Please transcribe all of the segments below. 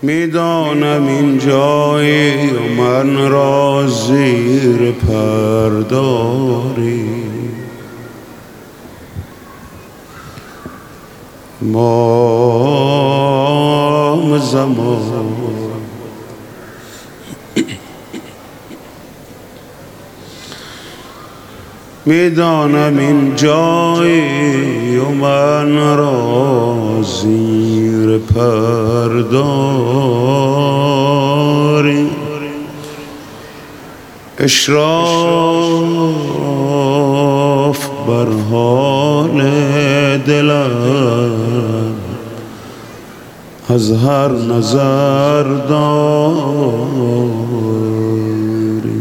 میدانم این جایی و من را زیر پر داری، امام زمان. میدانم این جایی و من را زیر پر داری، اشراف بر حال دلم از هر نظر داری.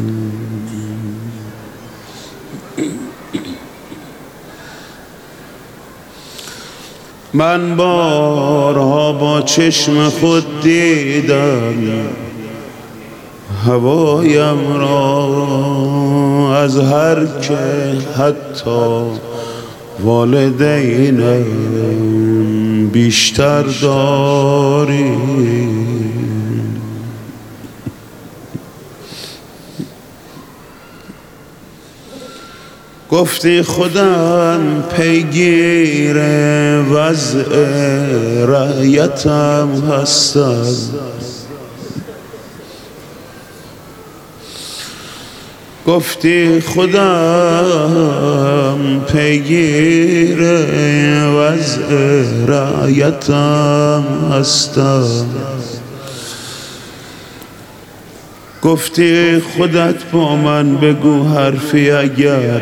من بارها با چشم خود دیدم هوایم را از هر که حتی والدینم بیشتر داری. گفتی خودم پیگیر وضع رعیتم هستم، گفتی خودم پیگیر وضع رعیتم هستم، گفتی خودت با من بگو حرفی اگر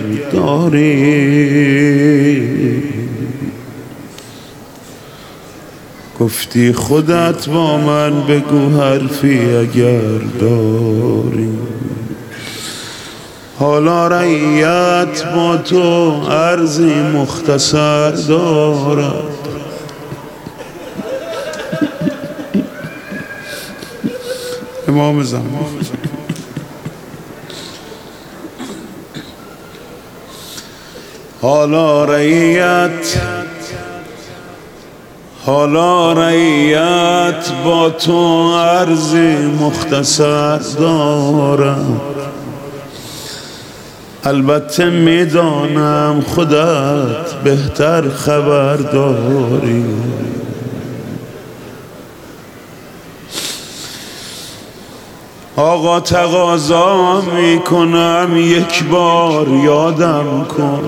داری، گفتی خودت با من بگو حرفی اگر داری. حالا رعیت با تو عرضی مختصر دارد، امام زمان. حالا رعیت با تو عرضی مختصر دارم، البته میدانم خودت بهتر خبر داری. آقا تقاضا میکنم یک بار یادم کن،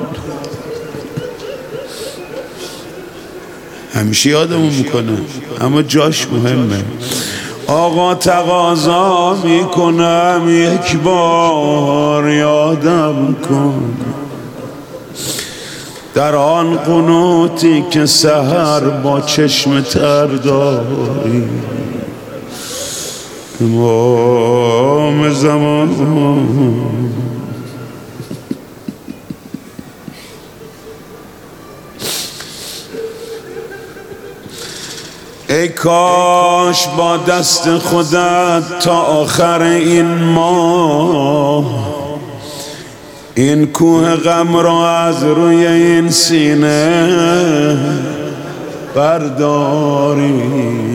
همیشه یادمون میکنه اما جاش مهمه. آقا تقاضا میکنم یک بار یادم کن، در آن قنوتی که سحر با چشم تر داری. امام زمان. ای کاش با دست خودت تا آخر این ماه این کوه غم را از روی این سینه برداری.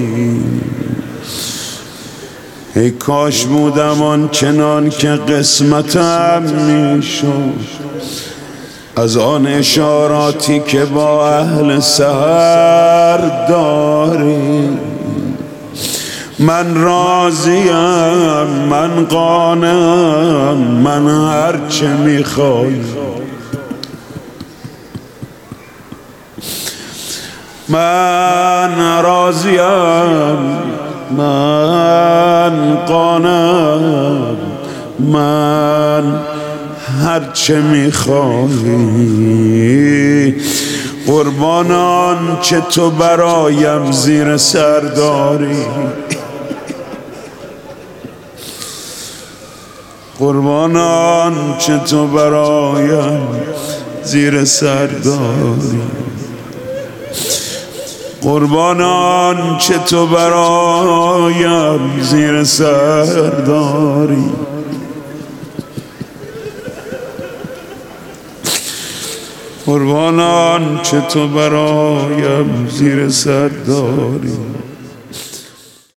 ای کاش بودم آن چنان که قسمتم میشد از آن اشاراتی که با اهل سحر داری. من راضیم، من قانعم، من هرچه میخوای. من راضیم، من قانعم، من هرچه میخوای. قربان آنچه تو برایم زیر سر داری، قربان آنچه تو برایم زیر سر داری، قربان آنچه تو برایم زیر سر داری. قربان آنچه تو برایم زیر سر داری.